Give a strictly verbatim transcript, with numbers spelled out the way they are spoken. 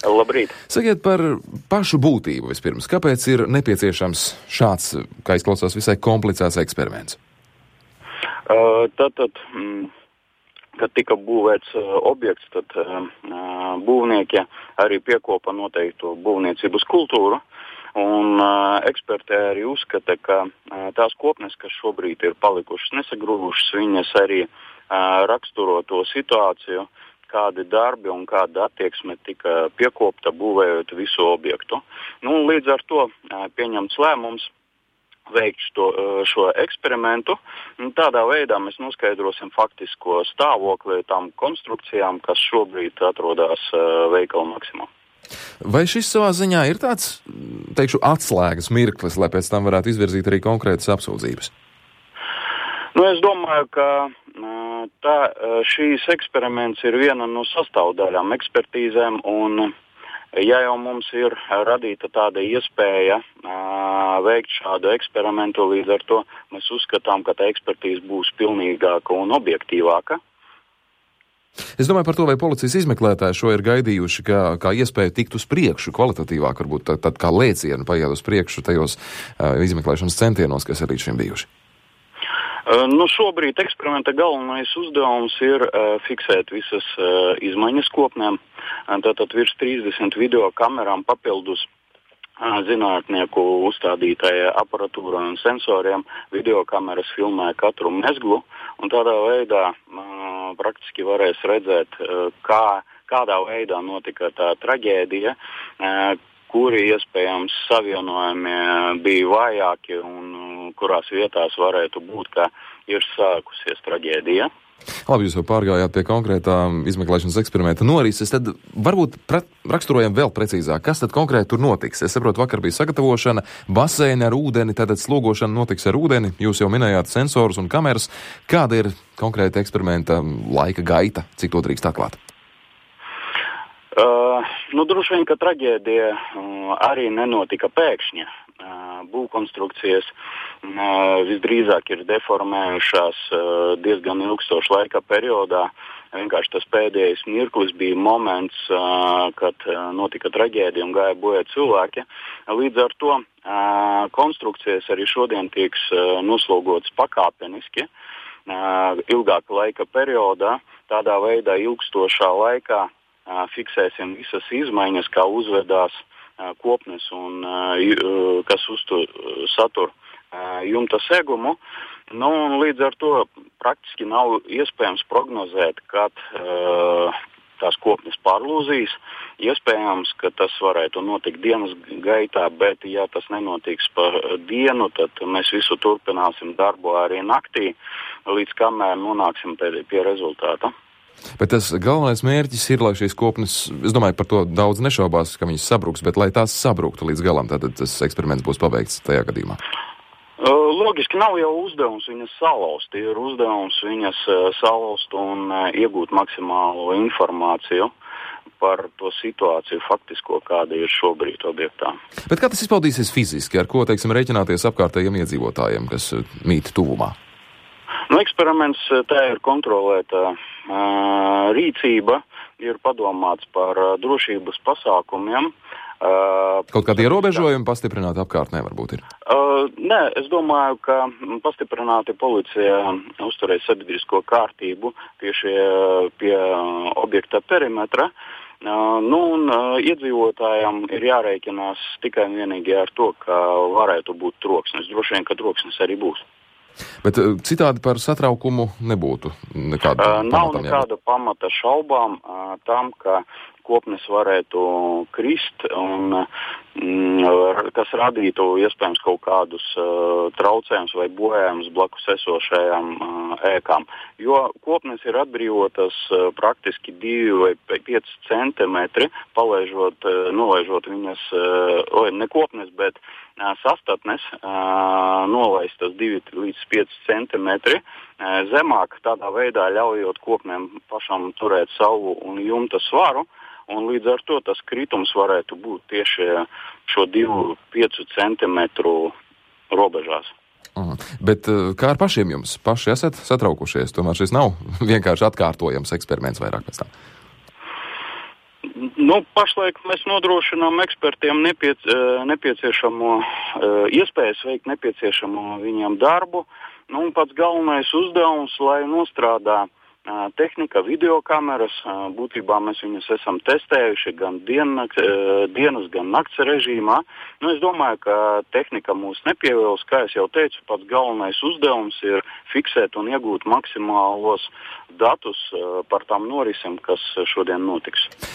Labrīt. Sakiet par pašu būtību vispirms. Kāpēc ir nepieciešams šāds, kā izklausās, visai komplicēts eksperiments? Uh, tad, tad, mm, kad tika būvēts uh, objekts, tad uh, būvnieki arī piekopa noteiktu būvniecības kultūru. Un uh, eksperti arī uzskata, ka uh, tās kopnes, kas šobrīd ir palikušas nesagrūvušas, viņas arī uh, raksturo to situāciju, kādi darbi un kāda attieksme tika piekopta būvējot visu objektu. Nu, līdz ar to uh, pieņemts lēmums veikt šo, uh, šo eksperimentu. Un tādā veidā mēs noskaidrosim faktisko stāvokli tām konstrukcijām, kas šobrīd atrodas uh, veikala Maksimā. Vai šis savā ziņā ir tāds, teikšu, atslēgas mirklis, lai pēc tam varētu izvirzīt arī konkrētas apsūdzības? Nu, es domāju, ka tā, šīs eksperiments ir viena no sastāvdaļām ekspertīzēm, un ja jau mums ir radīta tāda iespēja veikt šādu eksperimentu, līdz ar to mēs uzskatām, ka tā ekspertīze būs pilnīgāka un objektīvāka. Es domāju par to, vai policijas izmeklētāji šo ir gaidījuši kā, kā iespēju tikt uz priekšu, kvalitatīvāk, varbūt tad, tad kā lēcienu paiet uz priekšu tajos uh, izmeklēšanas centienos, kas ir līdz šim bijuši. Uh, nu, šobrīd eksperimenta galvenais uzdevums ir uh, fiksēt visas uh, izmaiņas kopnēm. Tātad virs trīsdesmit video kamerām papildus uh, zinātnieku uzstādītajai aparatūrai un sensoriem. Video kameras filmē katru mezglu, un tādā veidā uh, praktiski varēs redzēt, kā, kādā veidā notika tā traģēdija, kuri iespējams savienojumi bija vājāki un kurās vietās varētu būt, ka ir sākusies traģēdija. Labi, jūs jau pārgājāt pie konkrētā izmeklēšanas eksperimenta norises, tad varbūt pre- raksturojam vēl precīzāk, kas tad konkrēti tur notiks. Es saprotu, vakar bija sagatavošana, baseini ar ūdeni, tātad slogošana notiks ar ūdeni, jūs jau minējāt sensorus un kameras. Kāda ir konkrēta eksperimenta laika gaita, cik to drīkst atklāt? Uh, nu, droši vien, ka traģēdija uh, arī nenotika pēkšņi. Uh, būvkonstrukcijas uh, visdrīzāk ir deformējušās uh, diezgan ilgstoša laika periodā. Vienkārši tas pēdējais mirklis bija moments, uh, kad uh, notika traģēdija un gāja bojā cilvēki. Līdz ar to uh, konstrukcijas arī šodien tiks uh, noslogotas pakāpeniski uh, ilgāka laika periodā. Tādā veidā ilgstošā laikā uh, fiksēsim visas izmaiņas, kā uzvedās kopnes un kas uztur satur jumta segumu. Nu, un līdz ar to praktiski nav iespējams prognozēt, kad uh, tās kopnes pārlūzīs. Iespējams, ka tas varētu notikt dienas gaitā, bet ja tas nenotiks par dienu, tad mēs visu turpināsim darbu arī naktī, līdz kamēr nonāksim pie, pie rezultāta. Bet tas galvenais mērķis ir, lai šīs kopnes, es domāju, par to daudz nešaubās, ka viņas sabruks, bet lai tās sabruktu līdz galam, tad tas eksperiments būs pabeigts tajā gadījumā. Logiski nav jau uzdevums viņas salauzt, ir uzdevums viņas salauzt un iegūt maksimālo informāciju par to situāciju faktisko, kāda ir šobrīd objektā. Bet kā tas izpaudīsies fiziski, ar ko, teiksim, rēķināties apkārtējiem iedzīvotājiem, kas mīt tuvumā? Nu, eksperiments tā ir kontrolēta uh, rīcība, ir padomāts par uh, drošības pasākumiem. Uh, Kaut kādi ierobežojumi pastiprināti apkārtnē varbūt ir? Uh, nē, es domāju, ka pastiprināti policija uzturēs sabiedrisko kārtību tieši uh, pie uh, objekta perimetra. Uh, nu, un uh, iedzīvotājiem ir jārēķinās tikai un vienīgi ar to, ka varētu būt troksnis. Droši vien, ka troksnis arī būs. Bet citādi par satraukumu nebūtu nekāda uh, Nav nekāda pamata šaubām uh, tam, ka kopnes varētu krist, un, mm, kas radītu iespējams kaut kādus uh, traucējumus vai bojājumus blakus esošajām uh, ēkām. Jo kopnes ir atbrīvotas uh, praktiski divi vai pieci centimetri, palaižot, uh, nolaižot viņas, uh, ne kopnes, bet uh, sastatnes, uh, nolaistas divi līdz pieci centimetri uh, zemāk, tādā veidā ļaujot kopnēm pašam turēt savu un jumta svaru. Un līdz ar to tas kritums varētu būt tieši šo divu piecu centimetru robežās. Mm. Bet kā ar pašiem jums? Paši esat satraukušies? Tomēr šis nav vienkārši atkārtojams eksperiments vairāk pēc tam. Nu, pašlaik mēs nodrošinām ekspertiem nepiec, nepieciešamo iespējas veikt nepieciešamo viņiem darbu. Nu, un pats galvenais uzdevums, lai nostrādā tehnika, videokameras, būtībā mēs viņus esam testējuši gan diennak, dienas, gan nakts režīmā. Nu, es domāju, ka tehnika mūs nepievils, kā es jau teicu, pats galvenais uzdevums ir fiksēt un iegūt maksimālos datus par tām norisim, kas šodien notiks.